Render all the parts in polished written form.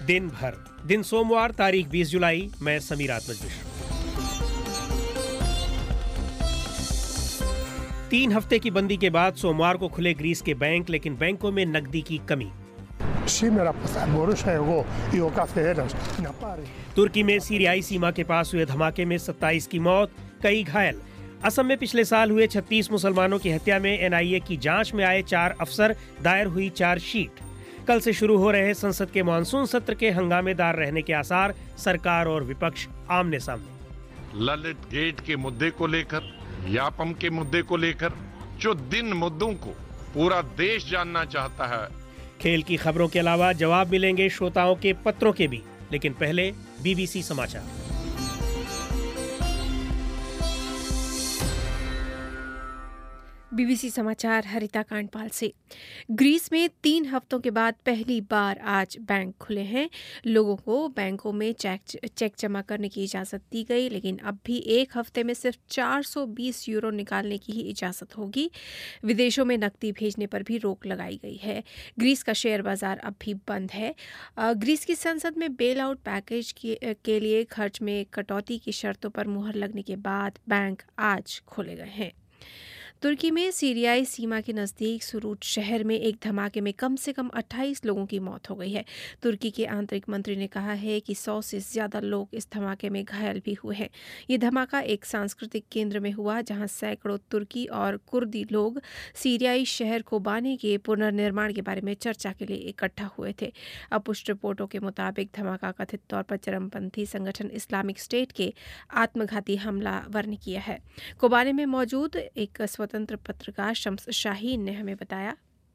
दिन भर, दिन सोमवार, तारीख 20 जुलाई। मैं समीर आत्मज। 3 हफ्ते की बंदी के बाद सोमवार को खुले ग्रीस के बैंक, लेकिन बैंकों में नकदी की कमी। तुर्की में सीरियाई सीमा के पास हुए धमाके में 27 की मौत, कई घायल। असम में पिछले साल हुए 36 मुसलमानों की हत्या में एनआईए की जांच में आए 4 अफसर, दायर हुई चार्जशीट। कल से शुरू हो रहे संसद के मानसून सत्र के हंगामेदार रहने के आसार, सरकार और विपक्ष आमने सामने। ललित गेट के मुद्दे को लेकर, यापम के मुद्दे को लेकर, जो दिन मुद्दों को पूरा देश जानना चाहता है। खेल की खबरों के अलावा जवाब मिलेंगे श्रोताओं के पत्रों के भी, लेकिन पहले बीबीसी समाचार। बीबीसी समाचार हरिता कांडपाल से। ग्रीस में 3 हफ्तों के बाद पहली बार आज बैंक खुले हैं। लोगों को बैंकों में चेक जमा करने की इजाज़त दी गई, लेकिन अब भी 1 हफ्ते में सिर्फ 420 यूरो निकालने की ही इजाज़त होगी। विदेशों में नकदी भेजने पर भी रोक लगाई गई है। ग्रीस का शेयर बाजार अब भी बंद है। ग्रीस की संसद में बेल आउट पैकेज के लिए खर्च में कटौती की शर्तों पर मुहर लगने के बाद बैंक आज खोले गए हैं। तुर्की में सीरियाई सीमा के नज़दीक सुरूज शहर में एक धमाके में कम से कम 28 लोगों की मौत हो गई है। तुर्की के आंतरिक मंत्री ने कहा है कि 100 से ज़्यादा लोग इस धमाके में घायल भी हुए हैं। ये धमाका एक सांस्कृतिक केंद्र में हुआ, जहां सैकड़ों तुर्की और कुर्दी लोग सीरियाई शहर कोबाने के पुनर्निर्माण के बारे में चर्चा के लिए इकट्ठा हुए थे। अपुष्ट रिपोर्टों के मुताबिक धमाका कथित तौर पर चरमपंथी संगठन इस्लामिक स्टेट के आत्मघाती हमलावर ने किया है। कोबाने में मौजूद एक स्वतंत्र पत्रकार शम्स शाहीन ने हमें बताया,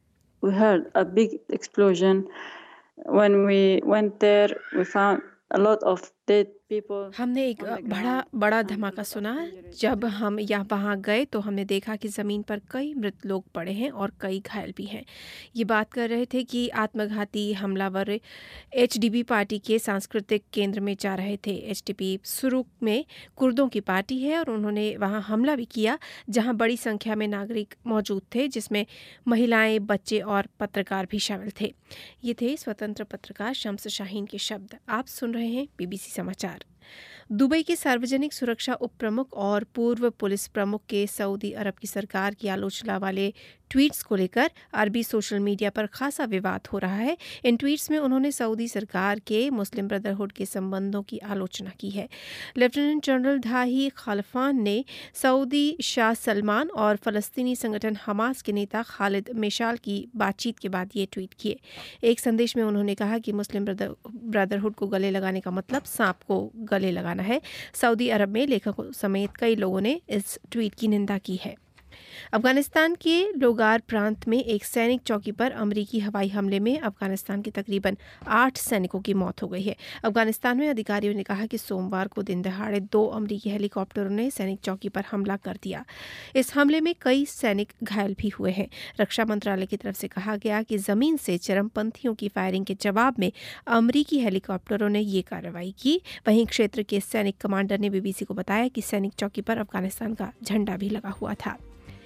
We heard a big explosion. When we went there, we found a lot of dead people. हमने एक बड़ा धमाका सुना। जब हम वहाँ गए तो हमने देखा कि ज़मीन पर कई मृत लोग पड़े हैं और कई घायल भी हैं। ये बात कर रहे थे कि आत्मघाती हमलावर एचडीपी पार्टी के सांस्कृतिक केंद्र में जा रहे थे। एचडीपी सुरूक में कुर्दों की पार्टी है और उन्होंने वहाँ हमला भी किया, जहाँ बड़ी संख्या में नागरिक मौजूद थे, जिसमें महिलाएं, बच्चे और पत्रकार भी शामिल थे। ये थे स्वतंत्र पत्रकार शम्स शाहीन के शब्द। आप सुन रहे हैं बीबीसी समाचार। दुबई के सार्वजनिक सुरक्षा उप प्रमुख और पूर्व पुलिस प्रमुख के सऊदी अरब की सरकार की आलोचना वाले ट्वीट्स को लेकर अरबी सोशल मीडिया पर खासा विवाद हो रहा है। इन ट्वीट्स में उन्होंने सऊदी सरकार के मुस्लिम ब्रदरहुड के संबंधों की आलोचना की है। लेफ्टिनेंट जनरल धाही खालिफान ने सऊदी शाह सलमान और फ़लस्तीनी संगठन हमास के नेता खालिद मेशाल की बातचीत के बाद ये ट्वीट किए। एक संदेश में उन्होंने कहा कि मुस्लिम ब्रदरहुड को गले लगाने का मतलब सांप को गले लगाना है। सऊदी अरब में लेखकों समेत कई लोगों ने इस ट्वीट की निंदा की है। अफगानिस्तान के लोगार प्रांत में एक सैनिक चौकी पर अमेरिकी हवाई हमले में अफगानिस्तान के तकरीबन 8 सैनिकों की मौत हो गई है। अफगानिस्तान में अधिकारियों ने कहा कि सोमवार को दिन दहाड़े 2 अमेरिकी हेलीकॉप्टरों ने सैनिक चौकी पर हमला कर दिया। इस हमले में कई सैनिक घायल भी हुए हैं। रक्षा मंत्रालय की तरफ से कहा गया कि जमीन से चरमपंथियों की फायरिंग के जवाब में अमेरिकी हेलीकॉप्टरों ने ये कार्रवाई की। वहीं क्षेत्र के सैनिक कमांडर ने बीबीसी को बताया कि सैनिक चौकी पर अफगानिस्तान का झंडा भी लगा हुआ था।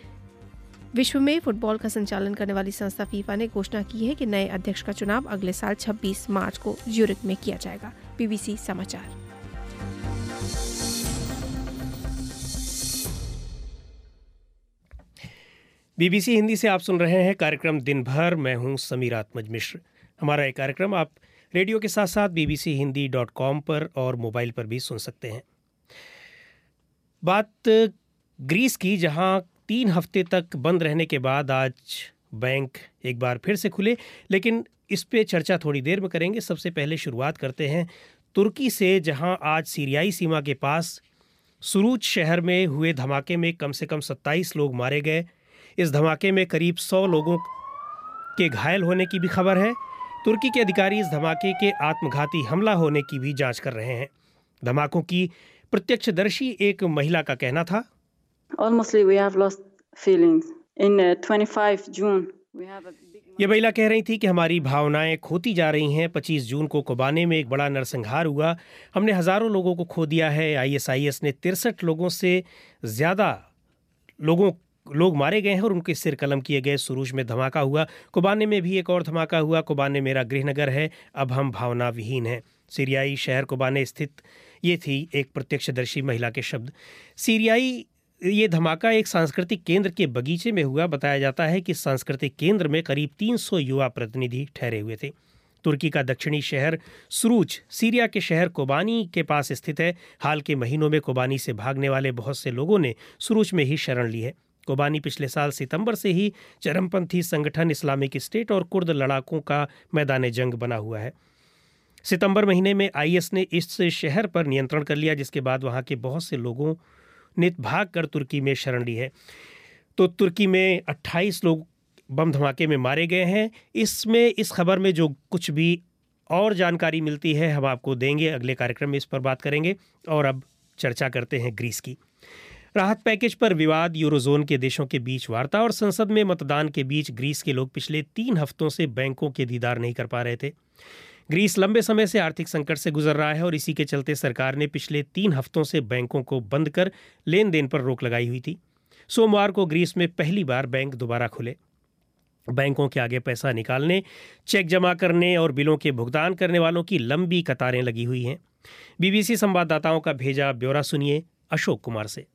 विश्व में फुटबॉल का संचालन करने वाली संस्था फीफा ने घोषणा की है कि नए अध्यक्ष का चुनाव अगले साल 26 मार्च को ज्यूरिख में किया जाएगा। बीबीसी समाचार। बीबीसी हिंदी से आप सुन रहे हैं कार्यक्रम दिन भर। मैं हूं समीर आत्मज मिश्र। हमारा ये कार्यक्रम आप रेडियो के साथ साथ bbchindi.com पर और मोबाइल पर भी सुन सकते हैं। बात ग्रीस की, जहां 3 हफ्ते तक बंद रहने के बाद आज बैंक एक बार फिर से खुले, लेकिन इस पे चर्चा थोड़ी देर में करेंगे। सबसे पहले शुरुआत करते हैं तुर्की से, जहां आज सीरियाई सीमा के पास सुरूज शहर में हुए धमाके में कम से कम 27 लोग मारे गए। इस धमाके में करीब 100 लोगों के घायल होने की भी खबर है। तुर्की के अधिकारी इस धमाके के आत्मघाती हमला होने की भी जांच कर रहे हैं। धमाकों की प्रत्यक्षदर्शी एक महिला का कहना था, Honestly, we have lost feelings. In 25 June, we have a big... ये महिला कह रही थी कि हमारी भावनाएं खोती जा रही हैं। 25 जून को कोबाने में एक बड़ा नरसंहार हुआ। हमने हज़ारों लोगों को खो दिया है। ISIS ने 63 लोगों से ज़्यादा लोगों लोग मारे गए हैं और उनके सिर कलम किए गए। सुरूज में धमाका हुआ, कोबाने में भी एक और धमाका हुआ। कोबाने मेरा गृहनगर है, अब हम भावना विहीन हैं। सीरियाई शहर कोबाने स्थित ये थी एक प्रत्यक्षदर्शी महिला के शब्द। सीरियाई ये धमाका एक सांस्कृतिक केंद्र के बगीचे में हुआ। बताया जाता है कि सांस्कृतिक केंद्र में करीब 300 युवा प्रतिनिधि ठहरे हुए थे। तुर्की का दक्षिणी शहर सुरूज सीरिया के शहर कोबानी के पास स्थित है। हाल के महीनों में कोबानी से भागने वाले बहुत से लोगों ने सुरूज में ही शरण ली है। कोबानी पिछले साल सितंबर से ही चरमपंथी संगठन इस्लामिक स्टेट और कुर्द लड़ाकों का मैदान जंग बना हुआ है। सितंबर महीने में आईएस ने इस शहर पर नियंत्रण कर लिया, जिसके बाद वहां के बहुत से लोगों ने भागकर तुर्की में शरण ली है। तो तुर्की में 28 लोग बम धमाके में मारे गए हैं। इस खबर में जो कुछ भी और जानकारी मिलती है हम आपको देंगे, अगले कार्यक्रम में इस पर बात करेंगे। और अब चर्चा करते हैं ग्रीस की। राहत पैकेज पर विवाद, यूरोजोन के देशों के बीच वार्ता और संसद में मतदान के बीच ग्रीस के लोग पिछले 3 हफ्तों से बैंकों के दीदार नहीं कर पा रहे थे। ग्रीस लंबे समय से आर्थिक संकट से गुजर रहा है और इसी के चलते सरकार ने पिछले 3 हफ्तों से बैंकों को बंद कर लेन देन पर रोक लगाई हुई थी। सोमवार को ग्रीस में पहली बार बैंक दोबारा खुले। बैंकों के आगे पैसा निकालने, चेक जमा करने और बिलों के भुगतान करने वालों की लंबी कतारें लगी हुई हैं। बीबीसी संवाददाताओं का भेजा ब्यौरा सुनिए अशोक कुमार से।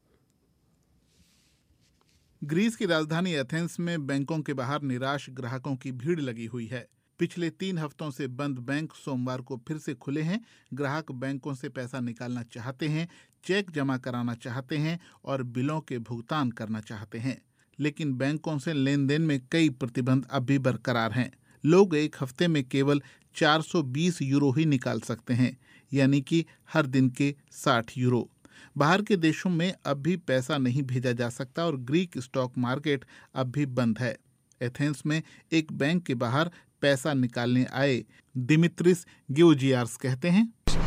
ग्रीस की राजधानी एथेंस में बैंकों के बाहर निराश ग्राहकों की भीड़ लगी हुई है। पिछले 3 हफ्तों से बंद बैंक सोमवार को फिर से खुले हैं। ग्राहक बैंकों से पैसा निकालना चाहते हैं, चेक जमा कराना चाहते हैं और बिलों के भुगतान करना चाहते हैं, लेकिन बैंकों से लेन देन में कई प्रतिबंध अब भी बरकरार हैं। लोग एक हफ्ते में केवल 420 यूरो ही निकाल सकते हैं, यानी कि हर दिन के 60 यूरो। बाहर के देशों में अब भी पैसा नहीं भेजा जा सकता और ग्रीक स्टॉक मार्केट अब भी बंद है। एथेंस में एक बैंक के बाहर पैसा निकालने आए दिमित्रिस गियोजियार्स कहते हैं,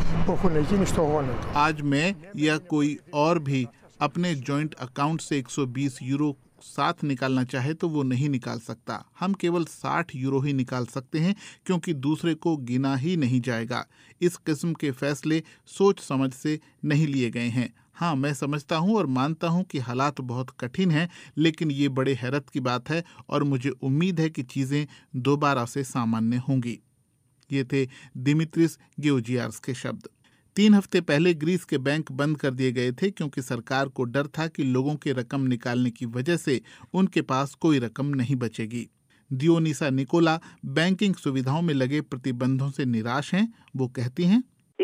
आज मैं या कोई और भी अपने जॉइंट अकाउंट से 120 यूरो साथ निकालना चाहे तो वो नहीं निकाल सकता। हम केवल 60 यूरो ही निकाल सकते हैं क्योंकि दूसरे को गिना ही नहीं जाएगा। इस किस्म के फैसले सोच समझ से नहीं लिए गए हैं। हाँ, मैं समझता हूँ और मानता हूँ कि हालात बहुत कठिन हैं, लेकिन ये बड़े हैरत की बात है और मुझे उम्मीद है कि चीज़ें दोबारा से सामान्य होंगी। ये थे दिमित्रिस गियोजियार्स के शब्द। 3 हफ्ते पहले ग्रीस के बैंक बंद कर दिए गए थे क्योंकि सरकार को डर था कि लोगों के रकम निकालने की वजह से उनके पास कोई रकम नहीं बचेगी। दियोनिसा निकोला बैंकिंग सुविधाओं में लगे प्रतिबंधों से निराश हैं। वो कहती हैं,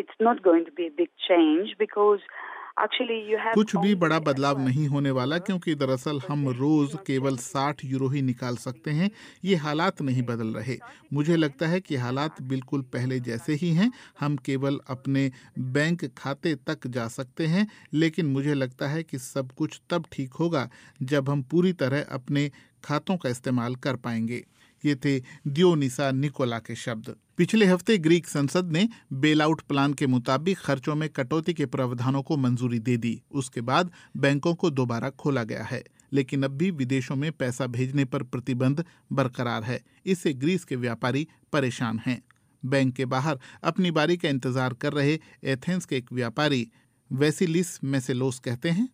कुछ भी बड़ा बदलाव नहीं होने वाला क्योंकि दरअसल हम रोज केवल 60 यूरो ही निकाल सकते हैं। ये हालात नहीं बदल रहे। मुझे लगता है कि हालात बिल्कुल पहले जैसे ही हैं। हम केवल अपने बैंक खाते तक जा सकते हैं, लेकिन मुझे लगता है कि सब कुछ तब ठीक होगा जब हम पूरी तरह अपने खातों का इस्तेमाल कर पाएंगे। ये थे दियोनिसा निकोला के शब्द। पिछले हफ्ते ग्रीक संसद ने बेल आउट प्लान के मुताबिक खर्चों में कटौती के प्रावधानों को मंजूरी दे दी। उसके बाद बैंकों को दोबारा खोला गया है, लेकिन अब भी विदेशों में पैसा भेजने पर प्रतिबंध बरकरार है। इससे ग्रीस के व्यापारी परेशान हैं। बैंक के बाहर अपनी बारी का इंतजार कर रहे एथेंस के एक व्यापारी वेसिलिस मेसेलोस कहते हैं,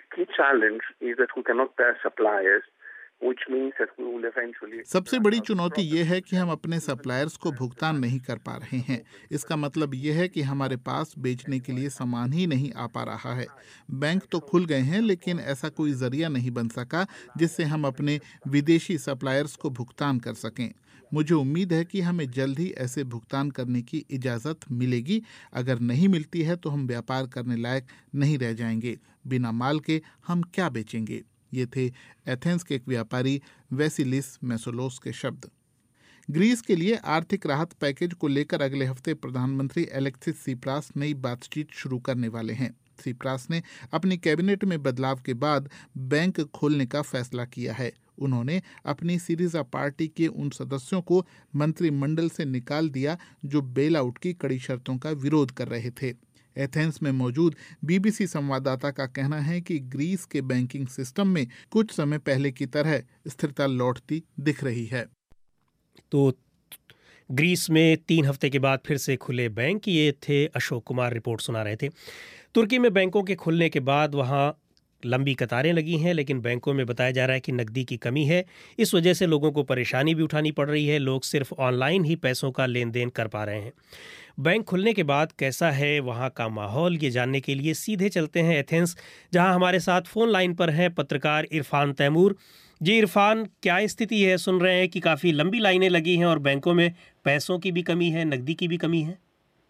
सबसे बड़ी चुनौती ये है कि हम अपने सप्लायर्स को भुगतान नहीं कर पा रहे हैं। इसका मतलब ये है कि हमारे पास बेचने के लिए सामान ही नहीं आ पा रहा है। बैंक तो खुल गए हैं, लेकिन ऐसा कोई जरिया नहीं बन सका जिससे हम अपने विदेशी सप्लायर्स को भुगतान कर सकें। मुझे उम्मीद है कि हमें जल्द ही ऐसे भुगतान करने की इजाज़त मिलेगी। अगर नहीं मिलती है तो हम व्यापार करने लायक नहीं रह जाएंगे। बिना माल के हम क्या बेचेंगे। ये थे एथेंस के एक व्यापारी वेसिलिस मेसोलोस के शब्द। ग्रीस के लिए आर्थिक राहत पैकेज को लेकर अगले हफ्ते प्रधानमंत्री एलेक्सिस सिप्रास नई बातचीत शुरू करने वाले हैं। सिप्रास ने अपनी कैबिनेट में बदलाव के बाद बैंक खोलने का फैसला किया है। उन्होंने अपनी सिरिजा पार्टी के उन सदस्यों को मंत्रिमंडल से निकाल दिया जो बेल आउट की कड़ी शर्तों का विरोध कर रहे थे। एथेंस में मौजूद बीबीसी संवाददाता का कहना है कि ग्रीस के बैंकिंग सिस्टम में कुछ समय पहले की तरह स्थिरता लौटती दिख रही है। तो ग्रीस में 3 हफ्ते के बाद फिर से खुले बैंक। ये थे अशोक कुमार रिपोर्ट सुना रहे थे। तुर्की में बैंकों के खुलने के बाद वहाँ लंबी कतारें लगी हैं, लेकिन बैंकों में बताया जा रहा है कि नकदी की कमी है। इस वजह से लोगों को परेशानी भी उठानी पड़ रही है। लोग सिर्फ ऑनलाइन ही पैसों का लेन देन कर पा रहे हैं। बैंक खुलने के बाद कैसा है वहाँ का माहौल, ये जानने के लिए सीधे चलते हैं एथेंस, जहाँ हमारे साथ फ़ोन लाइन पर हैं पत्रकार इरफान तैमूर। जी इरफान, क्या स्थिति है? सुन रहे हैं कि काफ़ी लंबी लाइनें लगी हैं और बैंकों में पैसों की भी कमी है, नकदी की भी कमी है।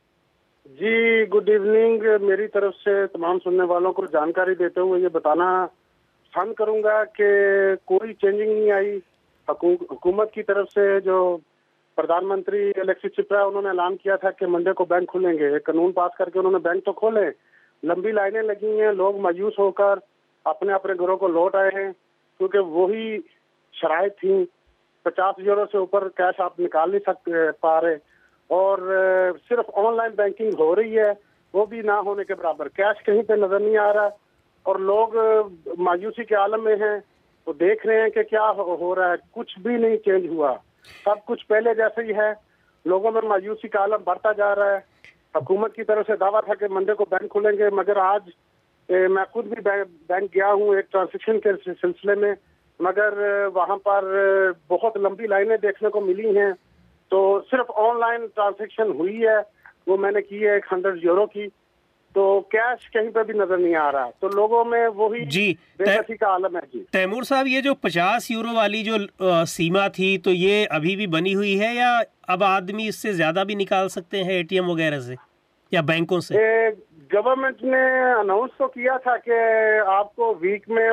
जी गुड इवनिंग। मेरी तरफ से तमाम सुनने वालों को जानकारी देते हुए ये बताना पसंद करूंगा कि कोई चेंजिंग नहीं आई। हुकूमत की तरफ से जो प्रधानमंत्री अलेक्सिस चिप्रा, उन्होंने ऐलान किया था कि मंडे को बैंक खुलेंगे। एक कानून पास करके उन्होंने बैंक तो खोले, लंबी लाइनें लगी हैं, लोग मायूस होकर अपने अपने घरों को लौट आए हैं, क्योंकि वही शराइत थी। 50 यूरो से ऊपर कैश आप निकाल नहीं पा रहे, और सिर्फ ऑनलाइन बैंकिंग हो रही है, वो भी ना होने के बराबर। कैश कहीं पे नजर नहीं आ रहा और लोग मायूसी के आलम में हैं। वो देख रहे हैं कि क्या हो रहा है। कुछ भी नहीं चेंज हुआ, सब कुछ पहले जैसे ही है। लोगों में मायूसी का आलम बढ़ता जा रहा है। हुकूमत की तरफ से दावा था कि मंडे को बैंक खुलेंगे, मगर आज मैं खुद भी बैंक गया हूँ एक ट्रांजेक्शन के सिलसिले में, मगर वहाँ पर बहुत लंबी लाइनें देखने को मिली हैं। तो सिर्फ ऑनलाइन ट्रांजैक्शन हुई है, वो मैंने की है 100 यूरो की, तो कैश कहीं पे भी नजर नहीं आ रहा। तो लोगों में वही बेबसी का आलम है। जी तैमूर साहब, ये जो 50 यूरो वाली जो सीमा थी, तो ये अभी भी बनी हुई है या अब आदमी इससे ज्यादा भी निकाल सकते हैं एटीएम वगैरह से या बैंकों से? गवर्नमेंट ने अनाउंस तो किया था कि आपको वीक में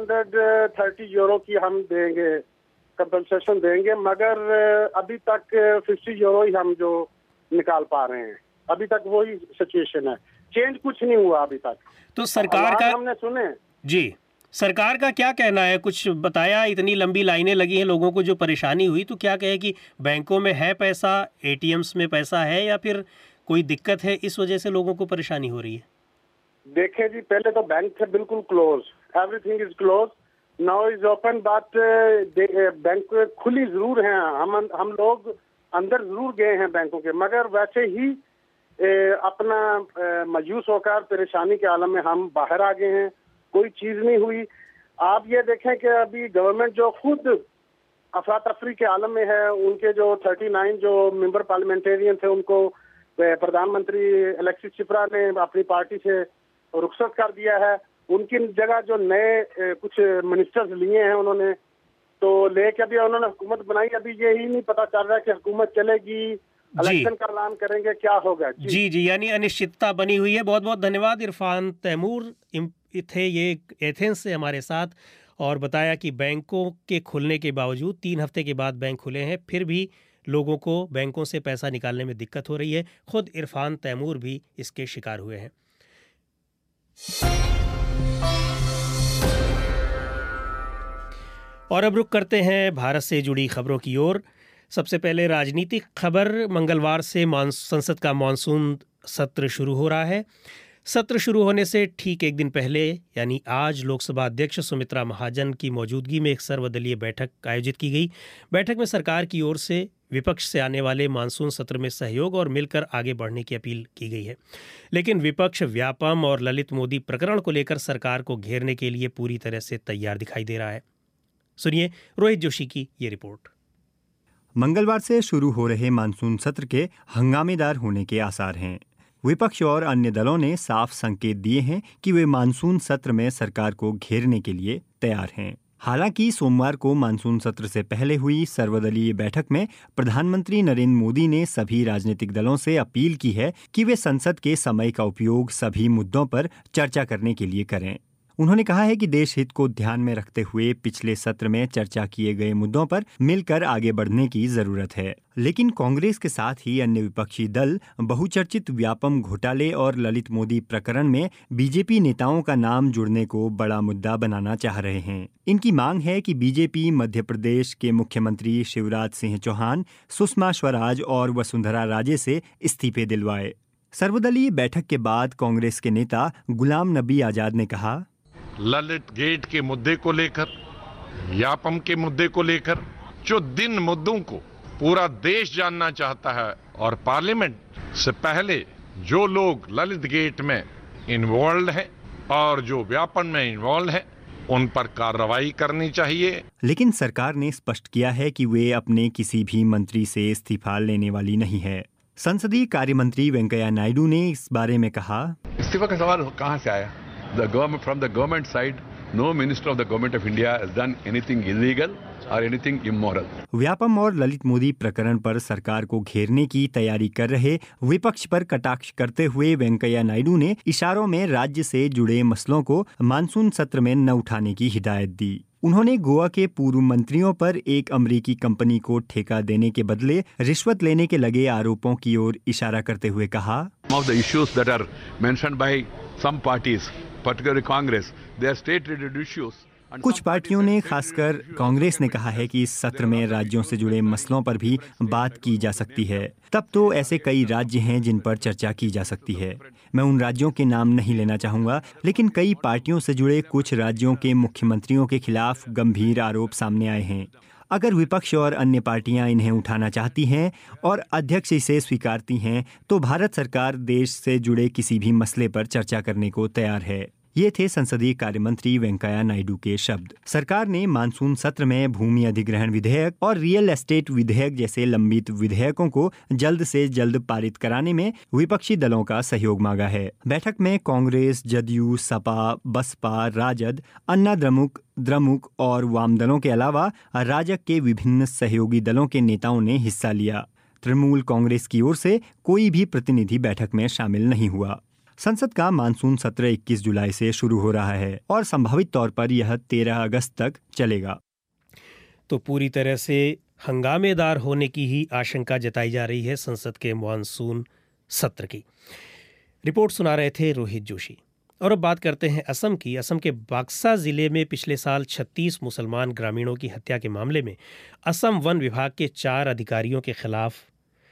430 यूरो की हम देंगे, कंपनसेशन देंगे, मगर अभी तक 50 यूरो ही हम जो निकाल पा रहे हैं। अभी तक वही सिचुएशन है, चेंज कुछ नहीं हुआ अभी तक। तो सरकार का हमने सुने जी, सरकार का क्या कहना है? कुछ बताया? इतनी लंबी लाइनें लगी हैं, लोगों को जो परेशानी हुई, तो क्या कहे कि बैंकों में है पैसा, एटीएम्स में पैसा है, या फिर कोई दिक्कत है इस वजह से लोगों को परेशानी हो रही है? देखिए जी, पहले तो बैंक थे बिल्कुल close, everything is close, now is open. बात बैंक खुली जरूर हैं, हम लोग अंदर जरूर गए हैं बैंकों के, मगर वैसे ही अपना मायूस होकर परेशानी के आलम में हम बाहर आ गए हैं। कोई चीज नहीं हुई। आप ये देखें कि अभी गवर्नमेंट जो खुद अफरा तफरी के आलम में है, उनके जो 39 जो मेंबर पार्लियामेंटेरियन थे, उनको प्रधानमंत्री अलेक्सिस चिप्रा ने अपनी पार्टी से रुखसत कर दिया है। उनकी जगह जो नए कुछ मिनिस्टर्स लिए हैं उन्होंने, तो लेके अभी उन्होंने हुकूमत बनाई। अभी यही नहीं पता चल रहा है कि हुकूमत चलेगी, इलेक्शन का ऐलान करेंगे, क्या होगा। जी, यानी अनिश्चितता बनी हुई है। बहुत बहुत धन्यवाद। इरफान तैमूर थे ये एथेंस से हमारे साथ, और बताया कि बैंकों के खुलने के बावजूद 3 हफ्ते के बाद बैंक खुले हैं, फिर भी लोगों को बैंकों से पैसा निकालने में दिक्कत हो रही है। खुद इरफान तैमूर भी इसके शिकार हुए हैं। और अब रुक करते हैं भारत से जुड़ी खबरों की ओर। सबसे पहले राजनीतिक खबर। मंगलवार से संसद का मानसून सत्र शुरू हो रहा है। सत्र शुरू होने से ठीक एक दिन पहले, यानी आज, लोकसभा अध्यक्ष सुमित्रा महाजन की मौजूदगी में एक सर्वदलीय बैठक आयोजित की गई। बैठक में सरकार की ओर से विपक्ष से आने वाले मानसून सत्र में सहयोग और मिलकर आगे बढ़ने की अपील की गई है। लेकिन विपक्ष व्यापम और ललित मोदी प्रकरण को लेकर सरकार को घेरने के लिए पूरी तरह से तैयार दिखाई दे रहा है। सुनिए रोहित जोशी की ये रिपोर्ट। मंगलवार से शुरू हो रहे मानसून सत्र के हंगामेदार होने के आसार हैं। विपक्ष और अन्य दलों ने साफ संकेत दिए हैं कि वे मानसून सत्र में सरकार को घेरने के लिए तैयार हैं। हालांकि सोमवार को मानसून सत्र से पहले हुई सर्वदलीय बैठक में प्रधानमंत्री नरेंद्र मोदी ने सभी राजनीतिक दलों से अपील की है कि वे संसद के समय का उपयोग सभी मुद्दों पर चर्चा करने के लिए करें। उन्होंने कहा है कि देश हित को ध्यान में रखते हुए पिछले सत्र में चर्चा किए गए मुद्दों पर मिलकर आगे बढ़ने की जरूरत है। लेकिन कांग्रेस के साथ ही अन्य विपक्षी दल बहुचर्चित व्यापम घोटाले और ललित मोदी प्रकरण में बीजेपी नेताओं का नाम जुड़ने को बड़ा मुद्दा बनाना चाह रहे हैं। इनकी मांग है कि बीजेपी मध्य प्रदेश के मुख्यमंत्री शिवराज सिंह चौहान, सुषमा स्वराज और वसुंधरा राजे से इस्तीफे दिलवाए। सर्वदलीय बैठक के बाद कांग्रेस के नेता गुलाम नबी आजाद ने कहा, ललित गेट के मुद्दे को लेकर, यापम के मुद्दे को लेकर, जो जिन मुद्दों को पूरा देश जानना चाहता है, और पार्लियामेंट से पहले जो लोग ललित गेट में इन्वॉल्व हैं, और जो व्यापन में इन्वॉल्व है उन पर कार्रवाई करनी चाहिए। लेकिन सरकार ने स्पष्ट किया है कि वे अपने किसी भी मंत्री से इस्तीफा लेने वाली नहीं है। संसदीय कार्य मंत्री वेंकैया नायडू ने इस बारे में कहा, इस्तीफा का सवाल कहां से आया? From the government side, no minister of the government of India has done anything illegal और एनीथिंग इमोरल। व्यापम और ललित मोदी प्रकरण पर सरकार को घेरने की तैयारी कर रहे विपक्ष पर कटाक्ष करते हुए वेंकैया नायडू ने इशारों में राज्य से जुड़े मसलों को मानसून सत्र में न उठाने की हिदायत दी। उन्होंने गोवा के पूर्व मंत्रियों पर एक अमेरिकी कंपनी को ठेका देने के बदले रिश्वत लेने के लगे आरोपों की ओर इशारा करते हुए कहा, Some of the issues that are mentioned by some parties, particularly Congress, they are state-related issues. कुछ पार्टियों ने, खासकर कांग्रेस ने कहा है कि इस सत्र में राज्यों से जुड़े मसलों पर भी बात की जा सकती है। तब तो ऐसे कई राज्य हैं जिन पर चर्चा की जा सकती है। मैं उन राज्यों के नाम नहीं लेना चाहूंगा, लेकिन कई पार्टियों से जुड़े कुछ राज्यों के मुख्यमंत्रियों के खिलाफ गंभीर आरोप सामने आए हैं। अगर विपक्ष और अन्य पार्टियां इन्हें उठाना चाहती हैं और अध्यक्ष इसे स्वीकारती हैं, तो भारत सरकार देश से जुड़े किसी भी मसले पर चर्चा करने को तैयार है। ये थे संसदीय कार्य मंत्री वेंकैया नायडू के शब्द। सरकार ने मानसून सत्र में भूमि अधिग्रहण विधेयक और रियल एस्टेट विधेयक जैसे लंबित विधेयकों को जल्द से जल्द पारित कराने में विपक्षी दलों का सहयोग मांगा है। बैठक में कांग्रेस, जदयू, सपा, बसपा, राजद, अन्ना द्रमुक और वाम दलों के अलावा राजग के विभिन्न सहयोगी दलों के नेताओं ने हिस्सा लिया। तृणमूल कांग्रेस की ओर से कोई भी प्रतिनिधि बैठक में शामिल नहीं हुआ। संसद का मानसून सत्र 21 जुलाई से शुरू हो रहा है और संभावित तौर पर यह 13 अगस्त तक चलेगा। तो पूरी तरह से हंगामेदार होने की ही आशंका जताई जा रही है संसद के मानसून सत्र की। रिपोर्ट सुना रहे थे रोहित जोशी। और अब बात करते हैं असम की। असम के बक्सा जिले में पिछले साल 36 मुसलमान ग्रामीणों की हत्या के मामले में असम वन विभाग के 4 अधिकारियों के खिलाफ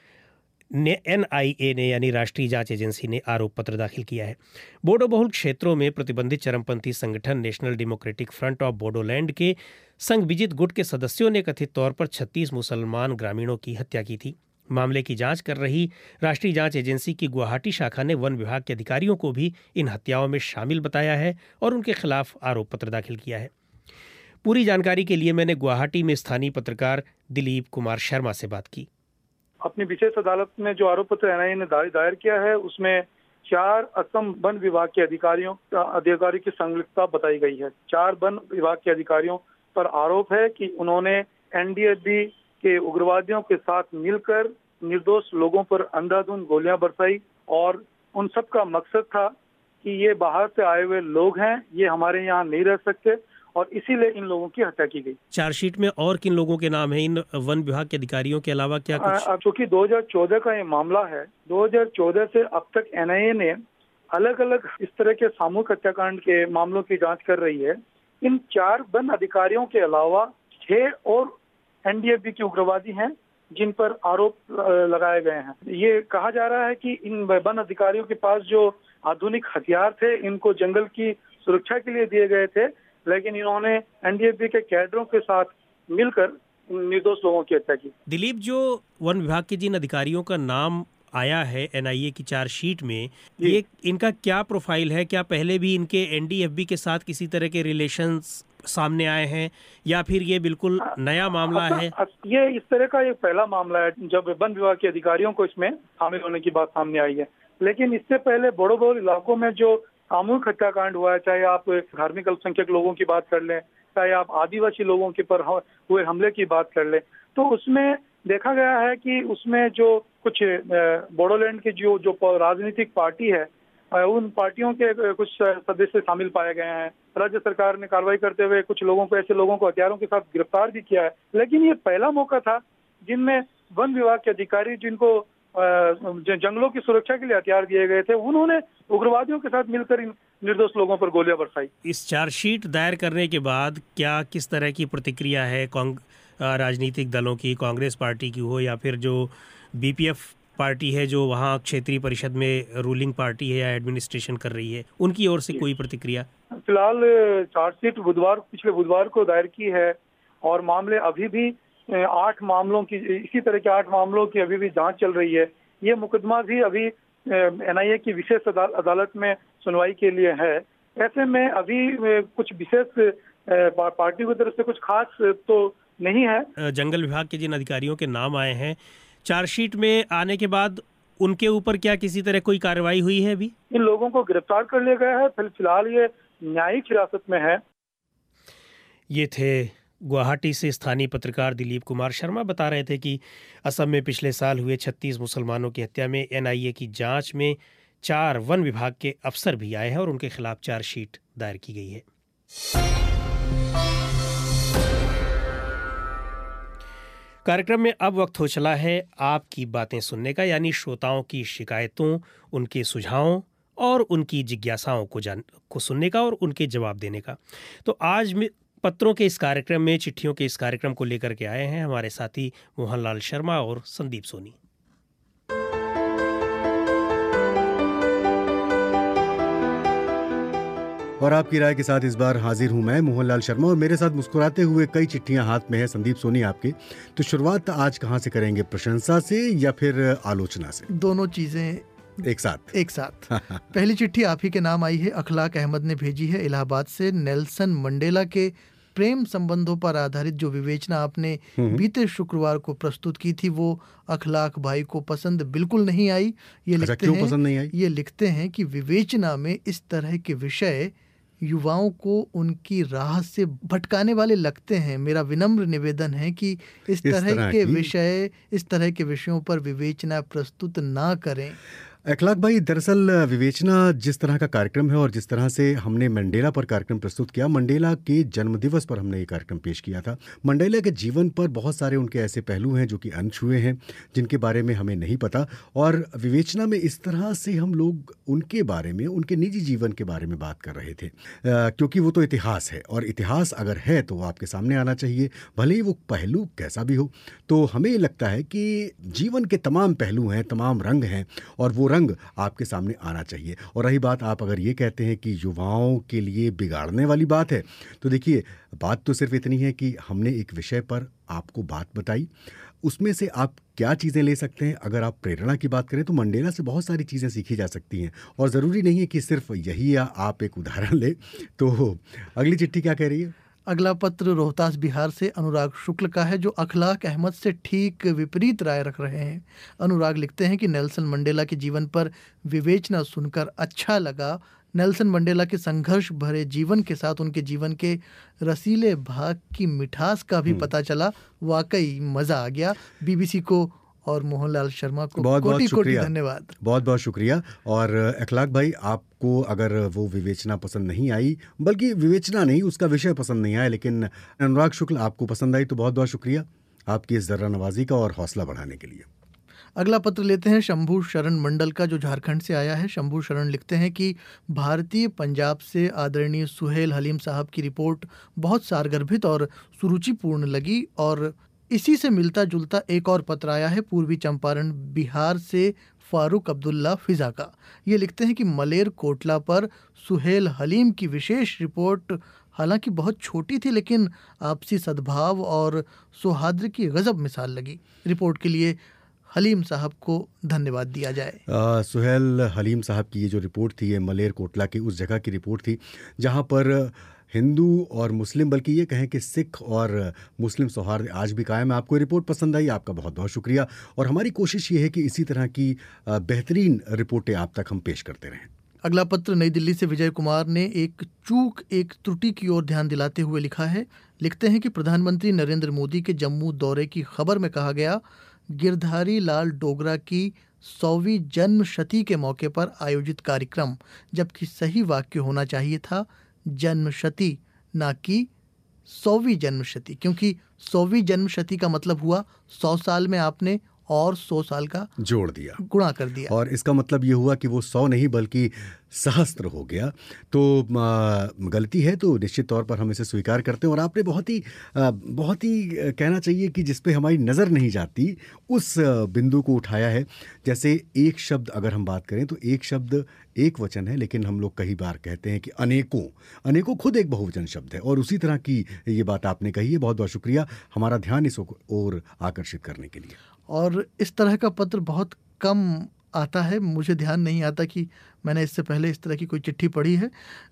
NIA ने यानी राष्ट्रीय जांच एजेंसी ने आरोप पत्र दाखिल किया है। बोडो बहुल क्षेत्रों में प्रतिबंधित चरमपंथी संगठन National Democratic Front of Bodoland के संघविजित गुट के सदस्यों ने कथित तौर पर 36 मुसलमान ग्रामीणों की हत्या की थी। मामले की जांच कर रही राष्ट्रीय जांच एजेंसी की गुवाहाटी शाखा ने वन विभाग के अधिकारियों को भी इन हत्याओं में शामिल बताया है और उनके खिलाफ आरोप पत्र दाखिल किया है। पूरी जानकारी के लिए मैंने गुवाहाटी में स्थानीय पत्रकार दिलीप कुमार शर्मा से बात की। अपनी विशेष अदालत में जो आरोप पत्र NIA ने दायर किया है उसमें 4 असम वन विभाग के अधिकारी की संलिप्तता बताई गई है। 4 वन विभाग के अधिकारियों पर आरोप है कि उन्होंने NDFB के उग्रवादियों के साथ मिलकर निर्दोष लोगों पर अंधाधुंध गोलियां बरसाई और उन सब का मकसद था कि ये बाहर से आए हुए लोग हैं, ये हमारे यहाँ नहीं रह सकते और इसीलिए इन लोगों की हत्या की गई। चार्जशीट में और किन लोगों के नाम हैं इन वन विभाग के अधिकारियों के अलावा? क्या कुछ चूंकि 2014 का ये मामला है, 2014 से अब तक NIA ने अलग अलग इस तरह के सामूहिक हत्याकांड के मामलों की जांच कर रही है। इन 4 वन अधिकारियों के अलावा 6 और NDFB के उग्रवादी हैं जिन पर आरोप लगाए गए हैं। ये कहा जा रहा है कि इन वन अधिकारियों के पास जो आधुनिक हथियार थे इनको जंगल की सुरक्षा के लिए दिए गए थे, लेकिन इन्होंने NDFB के कैडरों के साथ मिलकर निर्दोष लोगों की हत्या की। दिलीप, जो वन विभाग के जिन अधिकारियों का नाम आया है NIA की चार्जशीट में, ये इनका क्या प्रोफाइल है? क्या पहले भी इनके NDFB के साथ किसी तरह के रिलेशंस सामने आए हैं या फिर ये बिल्कुल नया मामला है? ये इस तरह का एक पहला मामला है जब वन विभाग के अधिकारियों को इसमें शामिल होने की बात सामने आई है। लेकिन इससे पहले बोडो बहुल इलाकों में जो सामूहिक हत्याकांड हुआ है, चाहे आप धार्मिक अल्पसंख्यक लोगों की बात कर लें, चाहे आप आदिवासी लोगों के पर हुए हमले की बात कर लें, तो उसमें देखा गया है कि उसमें जो कुछ बोडोलैंड की जो राजनीतिक पार्टी है उन पार्टियों के कुछ सदस्य शामिल पाए गए हैं। राज्य सरकार ने कार्रवाई करते हुए कुछ लोगों को, ऐसे लोगों को हथियारों के साथ गिरफ्तार भी किया है। लेकिन ये पहला मौका था जिनमें वन विभाग के अधिकारी जिनको जंगलों की सुरक्षा के लिए हथियार दिए गए थे, उन्होंने उग्रवादियों के साथ मिलकर इन निर्दोष लोगों पर गोलियां बरसाई। इस चार्जशीट दायर करने के बाद क्या किस तरह की प्रतिक्रिया है राजनीतिक दलों की, कांग्रेस पार्टी की हो या फिर जो BPF पार्टी है जो वहाँ क्षेत्रीय परिषद में रूलिंग पार्टी है या एडमिनिस्ट्रेशन कर रही है, उनकी ओर से कोई प्रतिक्रिया? फिलहाल चार्जशीट पिछले बुधवार को दायर की है और मामले अभी भी 8 मामलों की, इसी तरह के 8 मामलों की अभी भी जांच चल रही है। ये मुकदमा भी अभी NIA की विशेष अदालत में सुनवाई के लिए है, ऐसे में अभी कुछ विशेष पार्टी की तरफ से कुछ खास तो नहीं है। जंगल विभाग के जिन अधिकारियों के नाम आए हैं चार्जशीट में आने के बाद उनके ऊपर क्या किसी तरह कोई कार्रवाई हुई है? अभी इन लोगों को गिरफ्तार कर लिया गया है, फिलहाल ये न्यायिक हिरासत में है। ये थे गुवाहाटी से स्थानीय पत्रकार दिलीप कुमार शर्मा, बता रहे थे कि असम में पिछले साल हुए 36 मुसलमानों की हत्या में NIA की जांच में 4 वन विभाग के अफसर भी आए हैं और उनके खिलाफ चार्जशीट दायर की गई है। कार्यक्रम में अब वक्त हो चला है आपकी बातें सुनने का, यानी श्रोताओं की शिकायतों, उनके सुझावों और उनकी जिज्ञासाओं को सुनने का और उनके जवाब देने का। तो आज पत्रों के इस कार्यक्रम में, चिट्ठियों के इस कार्यक्रम को लेकर के आए हैं हमारे साथी मोहनलाल शर्मा और संदीप सोनी। और आपकी राय के साथ इस बार हाजिर हूं मैं मोहनलाल शर्मा, और मेरे साथ मुस्कुराते हुए कई चिट्ठियां हाथ में है संदीप सोनी आपके। तो शुरुआत आज कहां से करेंगे, प्रशंसा से या फिर आलोचना से? दोनों चीजें एक साथ। पहली चिट्ठी आप ही के नाम आई है, अखलाक अहमद ने भेजी है इलाहाबाद से। नेल्सन मंडेला के प्रेम संबंधों पर आधारित जो विवेचना आपने बीते शुक्रवार को प्रस्तुत की थी वो अखलाक भाई को पसंद बिल्कुल नहीं आई। ये लिखते हैं कि विवेचना में इस तरह के विषय युवाओं को उनकी राह से भटकाने वाले लगते हैं। मेरा विनम्र निवेदन है कि इस तरह के विषयों पर विवेचना प्रस्तुत ना करें। अखलाक भाई, दरअसल विवेचना जिस तरह का कार्यक्रम है और जिस तरह से हमने मंडेला पर कार्यक्रम प्रस्तुत किया, मंडेला के जन्मदिवस पर हमने ये कार्यक्रम पेश किया था। मंडेला के जीवन पर बहुत सारे उनके ऐसे पहलू हैं जो कि अनछुए हैं, जिनके बारे में हमें नहीं पता, और विवेचना में इस तरह से हम लोग उनके बारे में, उनके निजी जीवन के बारे में बात कर रहे थे, क्योंकि वो तो इतिहास है, और इतिहास अगर है तो आपके सामने आना चाहिए, भले ही वो पहलू कैसा भी हो। तो हमें लगता है कि जीवन के तमाम पहलू हैं, तमाम रंग हैं, और वो रंग आपके सामने आना चाहिए। और रही बात, आप अगर ये कहते हैं कि युवाओं के लिए बिगाड़ने वाली बात है, तो देखिए बात तो सिर्फ इतनी है कि हमने एक विषय पर आपको बात बताई, उसमें से आप क्या चीज़ें ले सकते हैं। अगर आप प्रेरणा की बात करें तो मंडेला से बहुत सारी चीज़ें सीखी जा सकती हैं, और ज़रूरी नहीं है कि सिर्फ यही या आप एक उदाहरण ले। तो अगली चिट्ठी क्या कह रही है? अगला पत्र रोहतास बिहार से अनुराग शुक्ल का है, जो अखलाक अहमद से ठीक विपरीत राय रख रहे हैं। अनुराग लिखते हैं कि नेल्सन मंडेला के जीवन पर विवेचना सुनकर अच्छा लगा। नेल्सन मंडेला के संघर्ष भरे जीवन के साथ उनके जीवन के रसीले भाग की मिठास का भी पता चला। वाकई मज़ा आ गया। BBC को और मोहनलाल शर्मा को कोटि धन्यवाद। बहुत बहुत शुक्रिया। और अखलाक भाई, आपको अगर वो विवेचना पसंद नहीं आई, बल्कि विवेचना नहीं, उसका विषय पसंद नहीं आया, लेकिन अनुराग शुक्ल आपको पसंद आई, तो बहुत बहुत शुक्रिया आपकी इस ज़र्रा नवाजी का और हौसला बढ़ाने के लिए। अगला पत्र लेते हैं शंभू शरण मंडल का, जो झारखंड से आया है। शंभू शरण लिखते हैं कि भारतीय पंजाब से आदरणीय सुहेल हलीम साहब की रिपोर्ट बहुत सारगर्भित और सुरुचिपूर्ण लगी, और इसी से मिलता जुलता एक और पत्र आया है पूर्वी चंपारण बिहार से फारूक अब्दुल्ला फिजा का। ये लिखते हैं कि मलेर कोटला पर सुहेल हलीम की विशेष रिपोर्ट हालांकि बहुत छोटी थी, लेकिन आपसी सद्भाव और सौहार्द की गजब मिसाल लगी। रिपोर्ट के लिए हलीम साहब को धन्यवाद दिया जाए। सुहेल हलीम साहब की ये जो रिपोर्ट थी, ये मलेर कोटला की उस जगह की रिपोर्ट थी जहाँ पर हिंदू और मुस्लिम, बल्कि ये कहें कि सिख और मुस्लिम सौहार्द आज भी कायम है। आपको रिपोर्ट पसंद आई, आपका बहुत बहुत शुक्रिया। और हमारी कोशिश ये है कि इसी तरह की बेहतरीन रिपोर्टें आप तक हम पेश करते रहें। अगला पत्र नई दिल्ली से विजय कुमार ने एक त्रुटि की ओर ध्यान दिलाते हुए लिखा है। लिखते हैं कि प्रधानमंत्री नरेंद्र मोदी के जम्मू दौरे की खबर में कहा गया, गिरधारी लाल डोगरा की 100वीं जन्म शती के मौके पर आयोजित कार्यक्रम, जबकि सही वाक्य होना चाहिए था जन्म शती, ना कि 100वीं जन्म शती, क्योंकि 100वीं जन्म शती का मतलब हुआ 100 साल में आपने और 100 साल का जोड़ दिया, गुणा कर दिया, और इसका मतलब ये हुआ कि वो 100 नहीं बल्कि सहस्त्र हो गया। तो गलती है तो निश्चित तौर पर हम इसे स्वीकार करते हैं। और आपने बहुत ही कहना चाहिए कि जिस पे हमारी नज़र नहीं जाती उस बिंदु को उठाया है। जैसे एक शब्द अगर हम बात करें तो एक शब्द एक वचन है, लेकिन हम लोग कई बार कहते हैं कि अनेकों खुद एक बहुवचन शब्द है, और उसी तरह की ये बात आपने कही है। बहुत बहुत शुक्रिया हमारा ध्यान इस ओर आकर्षित करने के लिए। और इस तरह का पत्र बहुत कम आता है, मुझे ध्यान नहीं आता कि मैंने इससे पहले इस तरह की कोई चिट्ठी पढ़ी है।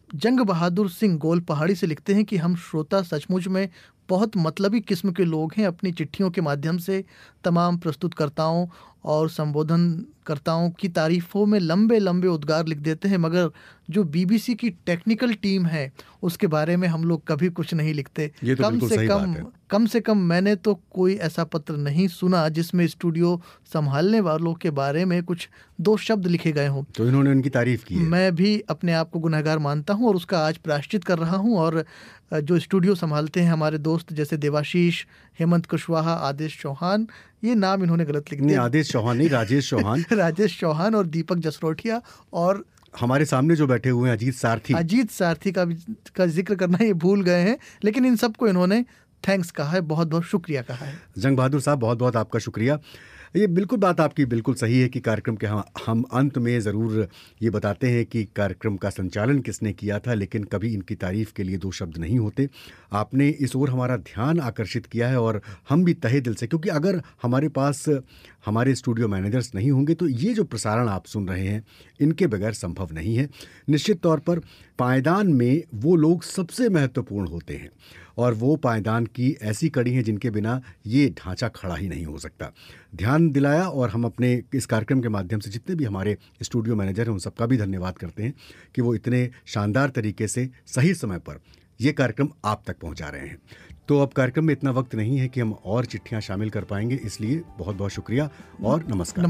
जंग बहादुर सिंह गोल पहाड़ी से लिखते हैं कि हम श्रोता सचमुच में बहुत मतलबी किस्म के लोग हैं। अपनी चिट्ठियों के माध्यम से तमाम प्रस्तुतकर्ताओं और संबोधनकर्ताओं की तारीफों में लंबे लंबे उद्गार लिख देते हैं, मगर जो बीबीसी की टेक्निकल टीम है उसके बारे में हम लोग कभी कुछ नहीं लिखते। ये तो कम से कम मैंने तो कोई ऐसा पत्र नहीं सुना जिसमें स्टूडियो संभालने वालों के बारे में कुछ 2 शब्द लिखे गए हों। तो इन्होंने उनकी तारीफ की है। मैं भी अपने आप को गुनहगार मानता हूं और उसका आज प्रायश्चित कर रहा हूं। और जो स्टूडियो संभालते हैं हमारे दोस्त जैसे देवाशीष, हेमंत कुशवाहा, आदेश चौहान, ये नाम इन्होंने गलत लिख दिया। आदेश चौहान नहीं, राजेश चौहान राजेश चौहान और दीपक जसरोटिया, और हमारे सामने जो बैठे हुए हैं अजीत सारथी का जिक्र करना ये भूल गए हैं, लेकिन इन सबको इन्होंने थैंक्स कहा है, बहुत बहुत शुक्रिया कहा है। जंग बहादुर साहब, बहुत बहुत आपका शुक्रिया। ये बिल्कुल बात आपकी बिल्कुल सही है कि कार्यक्रम के हम अंत में ज़रूर ये बताते हैं कि कार्यक्रम का संचालन किसने किया था, लेकिन कभी इनकी तारीफ़ के लिए 2 शब्द नहीं होते। आपने इस ओर हमारा ध्यान आकर्षित किया है और हम भी तहे दिल से, क्योंकि अगर हमारे पास हमारे स्टूडियो मैनेजर्स नहीं होंगे तो ये जो प्रसारण आप सुन रहे हैं इनके बगैर संभव नहीं है। निश्चित तौर पर पायदान में वो लोग सबसे महत्वपूर्ण होते हैं और वो पायदान की ऐसी कड़ी है जिनके बिना ये ढांचा खड़ा ही नहीं हो सकता। ध्यान दिलाया और हम अपने इस कार्यक्रम के माध्यम से जितने भी हमारे स्टूडियो मैनेजर हैं उन सबका भी धन्यवाद करते हैं कि वो इतने शानदार तरीके से सही समय पर ये कार्यक्रम आप तक पहुंचा रहे हैं। तो अब कार्यक्रम में इतना वक्त नहीं है कि हम और चिट्ठियां शामिल कर पाएंगे, इसलिए बहुत बहुत शुक्रिया और नमस्कार।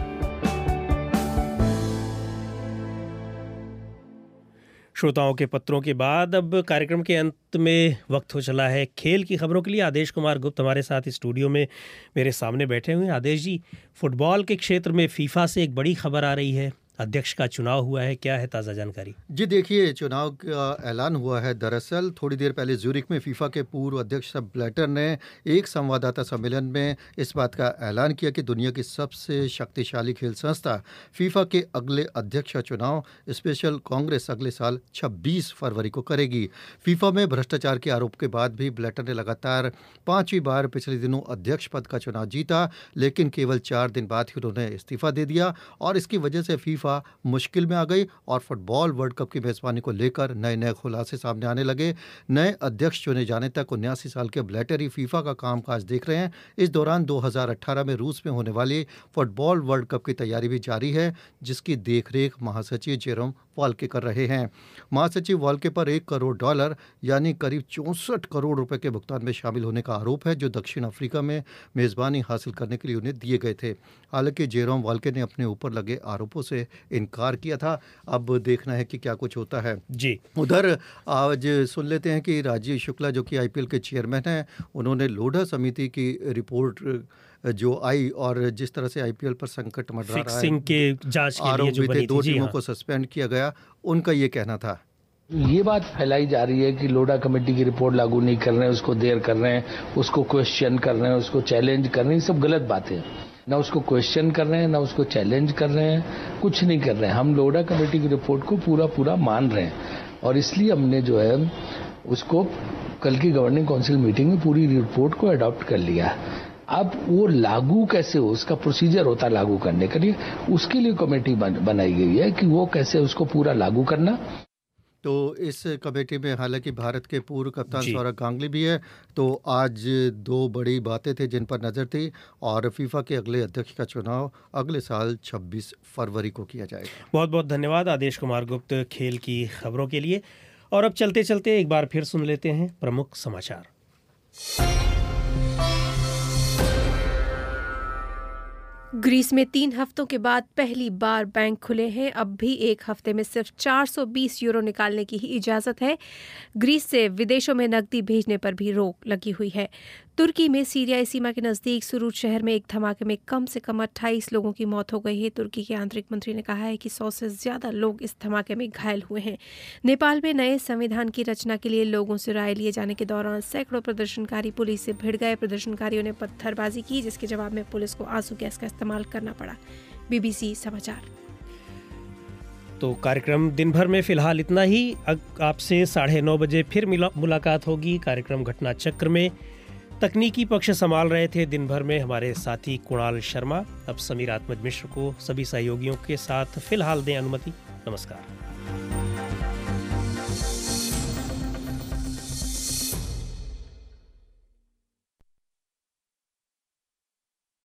श्रोताओं के पत्रों के बाद अब कार्यक्रम के अंत में वक्त हो चला है खेल की खबरों के लिए। आदेश कुमार गुप्त हमारे साथ स्टूडियो में मेरे सामने बैठे हुए हैं। आदेश जी, फुटबॉल के क्षेत्र में फीफा से एक बड़ी खबर आ रही है, अध्यक्ष का चुनाव हुआ है, क्या है ताज़ा जानकारी? जी देखिए, चुनाव का ऐलान हुआ है। दरअसल थोड़ी देर पहले ज्यूरिख में फीफा के पूर्व अध्यक्ष सेप ब्लैटर ने एक संवाददाता सम्मेलन में इस बात का ऐलान किया कि दुनिया की सबसे शक्तिशाली खेल संस्था फीफा के अगले अध्यक्ष का चुनाव स्पेशल कांग्रेस अगले साल 26 फरवरी को करेगी। फीफा में भ्रष्टाचार के आरोप के बाद भी ब्लैटर ने लगातार 5वीं बार पिछले दिनों अध्यक्ष पद का चुनाव जीता, लेकिन केवल 4 दिन बाद ही उन्होंने इस्तीफा दे दिया और इसकी वजह से फीफा मुश्किल में आ गई और फुटबॉल वर्ल्ड कप की मेजबानी को लेकर नए खुलासे सामने आने लगे। नए अध्यक्ष चुने जाने तक 79 साल के ब्लैटर ही फीफा का कामकाज देख रहे हैं। इस दौरान 2018 में रूस में होने वाली फुटबॉल वर्ल्ड कप की तैयारी भी जारी है, जिसकी देखरेख महासचिव जेरोम वाल्के कर रहे हैं। महासचिव वाल्के पर $1 करोड़ यानी करीब 64 करोड़ रुपए के भुगतान में शामिल होने का आरोप है, जो दक्षिण अफ्रीका में मेजबानी हासिल करने के लिए उन्हें दिए गए थे। हालांकि जेरोम वाल्के ने अपने ऊपर लगे आरोपों से इनकार किया था। अब देखना है कि क्या कुछ होता है। जी, उधर आज सुन लेते हैं कि राजीव शुक्ला जो कि आईपीएल के चेयरमैन हैं, उन्होंने लोढ़ा समिति की रिपोर्ट जो आई और जिस तरह से आईपीएल पर संकट मंडरा रहा है, फिक्सिंग के जांच के लिए जो बनी थी, 2 टीमों को सस्पेंड किया गया, उनका ये कहना था। ये बात फैलाई जा रही है कि लोढ़ा कमेटी की रिपोर्ट लागू नहीं कर रहे हैं, उसको देर कर रहे हैं, उसको क्वेश्चन कर रहे हैं, उसको चैलेंज कर रहे हैं। ये सब गलत बातें हैं। ना उसको क्वेश्चन कर रहे हैं, ना उसको चैलेंज कर रहे हैं, कुछ नहीं कर रहे हैं। हम लोढ़ा कमेटी की रिपोर्ट को पूरा मान रहे हैं और इसलिए हमने जो है उसको कल की गवर्निंग काउंसिल मीटिंग में पूरी रिपोर्ट को अडॉप्ट कर लिया। अब वो लागू कैसे हो, उसका प्रोसीजर होता है लागू करने के लिए, उसके लिए कमेटी बनाई गई है कि वो कैसे उसको पूरा लागू करना। तो इस कमेटी में हालांकि भारत के पूर्व कप्तान सौरव गांगुली भी है। तो आज 2 बड़ी बातें थी जिन पर नज़र थी और फीफा के अगले अध्यक्ष का चुनाव अगले साल 26 फरवरी को किया जाएगा। बहुत बहुत धन्यवाद आदेश कुमार गुप्त खेल की खबरों के लिए। और अब चलते चलते एक बार फिर सुन लेते हैं प्रमुख समाचार। ग्रीस में 3 हफ्तों के बाद पहली बार बैंक खुले हैं। अब भी एक हफ्ते में सिर्फ 420 यूरो निकालने की ही इजाज़त है। ग्रीस से विदेशों में नकदी भेजने पर भी रोक लगी हुई है। तुर्की में सीरियाई सीमा के नज़दीक सुरूज शहर में एक धमाके में कम से कम 28 लोगों की मौत हो गई है। तुर्की के आंतरिक मंत्री ने कहा है कि 100 से ज़्यादा लोग इस धमाके में घायल हुए हैं। नेपाल में नए संविधान की रचना के लिए लोगों से राय लिए जाने के दौरान सैकड़ों प्रदर्शनकारी पुलिस से भिड़ गए। प्रदर्शनकारियों ने पत्थरबाजी की, जिसके जवाब में पुलिस को आंसू गैस का इस्तेमाल करना पड़ा। BBC समाचार। तो कार्यक्रम दिन भर में फिलहाल इतना ही। आपसे 9:30 बजे फिर मुलाकात होगी कार्यक्रम घटना चक्र में। तकनीकी पक्ष संभाल रहे थे दिन भर में हमारे साथी कुणाल शर्मा। अब समीर आत्मज मिश्र को सभी सहयोगियों के साथ फिलहाल दें अनुमति। नमस्कार।